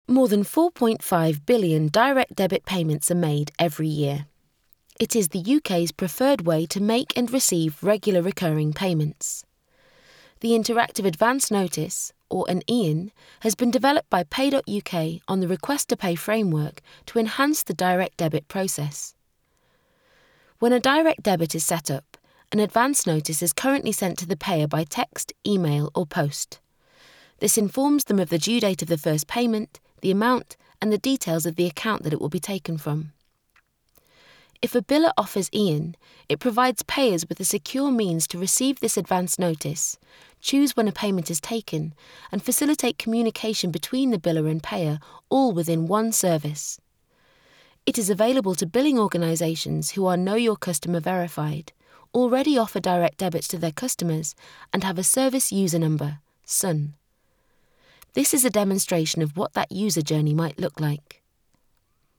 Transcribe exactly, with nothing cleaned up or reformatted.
More than four point five billion direct debit payments are made every year. It is the U K's preferred way to make and receive regular recurring payments. The Interactive Advance Notice, or an I A N, has been developed by Pay dot U K on the Request to Pay framework to enhance the direct debit process. When a direct debit is set up, an advance notice is currently sent to the payer by text, email, or post. This informs them of the due date of the first payment, the amount, and the details of the account that it will be taken from. If a biller offers I A N, it provides payers with a secure means to receive this advance notice, choose when a payment is taken, and facilitate communication between the biller and payer, all within one service. It is available to billing organisations who are Know Your Customer verified, already offer direct debits to their customers, and have a service user number, S U N. This is a demonstration of what that user journey might look like.